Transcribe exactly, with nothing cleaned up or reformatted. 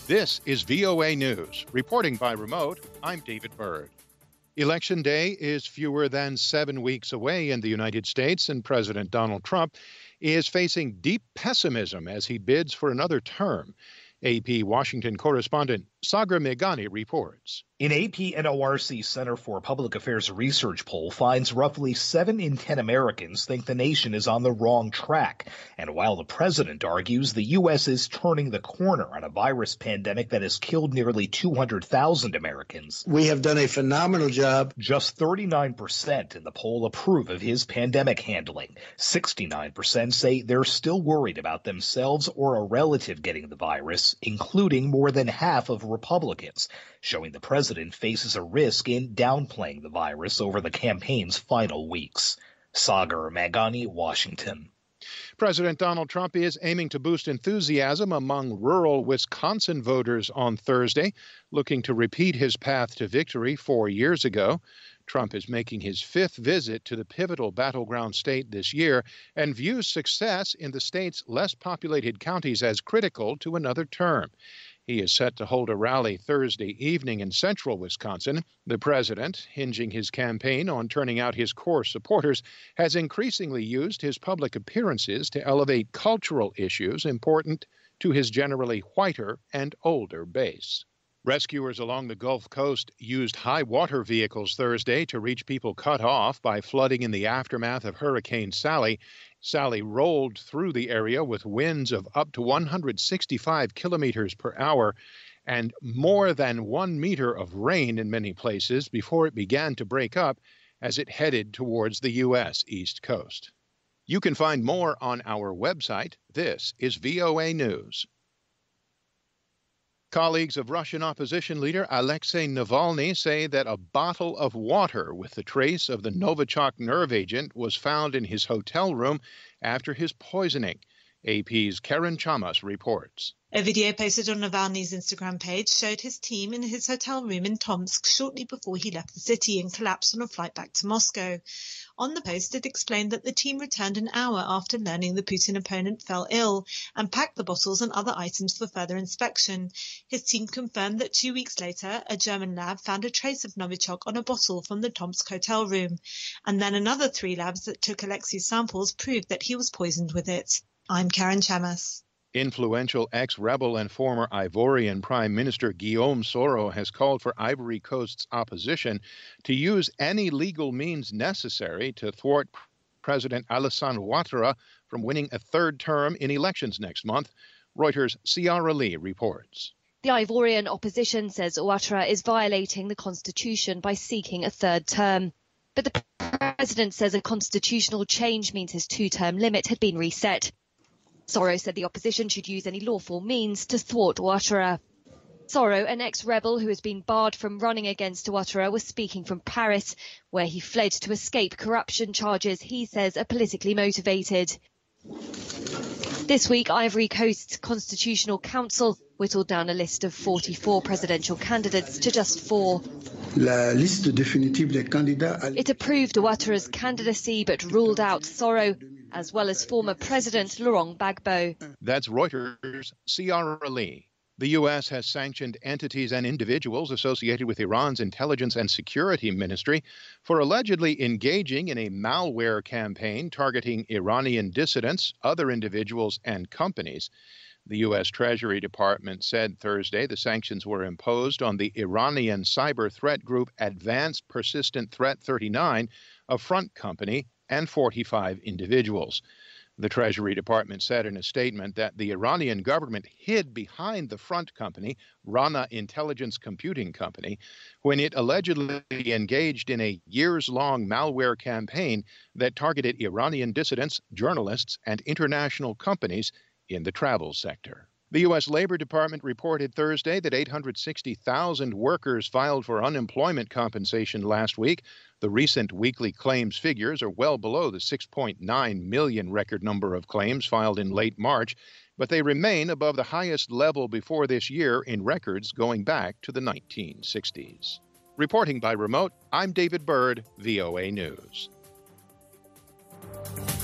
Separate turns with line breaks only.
This is V O A News. Reporting by remote, I'm David Byrd. Election Day is fewer than seven weeks away in the United States, and President Donald Trump is facing deep pessimism as he bids for another term. A P Washington correspondent Sagar Meghani reports.
An A P N O R C Center for Public Affairs research poll finds roughly seven in ten Americans think the nation is on the wrong track. And while the president argues the U S is turning the corner on a virus pandemic that has killed nearly two hundred thousand Americans,
we have done a phenomenal job.
Just thirty-nine percent in the poll approve of his pandemic handling. sixty-nine percent say they're still worried about themselves or a relative getting the virus, including more than half of Republicans, showing the president faces a risk in downplaying the virus over the campaign's final weeks. Sagar Meghani, Washington.
President Donald Trump is aiming to boost enthusiasm among rural Wisconsin voters on Thursday, looking to repeat his path to victory four years ago. Trump is making his fifth visit to the pivotal battleground state this year and views success in the state's less populated counties as critical to another term. He is set to hold a rally Thursday evening in central Wisconsin. The president, hinging his campaign on turning out his core supporters, has increasingly used his public appearances to elevate cultural issues important to his generally whiter and older base. Rescuers along the Gulf Coast used high water vehicles Thursday to reach people cut off by flooding in the aftermath of Hurricane Sally. Sally rolled through the area with winds of up to one hundred sixty-five kilometers per hour and more than one meter of rain in many places before it began to break up as it headed towards the U S East Coast. You can find more on our website. This is V O A News. Colleagues of Russian opposition leader Alexei Navalny say that a bottle of water with the trace of the Novichok nerve agent was found in his hotel room after his poisoning. A P's Karen Chamas reports.
A video posted on Navalny's Instagram page showed his team in his hotel room in Tomsk shortly before he left the city and collapsed on a flight back to Moscow. On the post, it explained that the team returned an hour after learning the Putin opponent fell ill and packed the bottles and other items for further inspection. His team confirmed that two weeks later, a German lab found a trace of Novichok on a bottle from the Tomsk hotel room. And then another three labs that took Alexei's samples proved that he was poisoned with it. I'm Karen Chamas.
Influential ex-rebel and former Ivorian Prime Minister Guillaume Soro has called for Ivory Coast's opposition to use any legal means necessary to thwart President Alassane Ouattara from winning a third term in elections next month. Reuters' Ciara Lee reports.
The Ivorian opposition says Ouattara is violating the constitution by seeking a third term. But the president says a constitutional change means his two-term limit had been reset. Soro said the opposition should use any lawful means to thwart Ouattara. Soro, an ex-rebel who has been barred from running against Ouattara, was speaking from Paris, where he fled to escape corruption charges he says are politically motivated. This week, Ivory Coast's Constitutional Council whittled down a list of forty-four presidential candidates to just four.
La liste définitive des candidats.
It approved Ouattara's candidacy but ruled out Soro, as well as former President Laurent Gbagbo.
That's Reuters' Ciara Lee. The U S has sanctioned entities and individuals associated with Iran's intelligence and security ministry for allegedly engaging in a malware campaign targeting Iranian dissidents, other individuals, and companies. The U S Treasury Department said Thursday the sanctions were imposed on the Iranian cyber threat group Advanced Persistent Threat thirty-nine, a front company, and forty-five individuals. The Treasury Department said in a statement that the Iranian government hid behind the front company, Rana Intelligence Computing Company, when it allegedly engaged in a years-long malware campaign that targeted Iranian dissidents, journalists, and international companies in the travel sector. The U S Labor Department reported Thursday that eight hundred sixty thousand workers filed for unemployment compensation last week. The recent weekly claims figures are well below the six point nine million record number of claims filed in late March, but they remain above the highest level before this year in records going back to the nineteen sixties. Reporting by remote, I'm David Byrd, V O A News.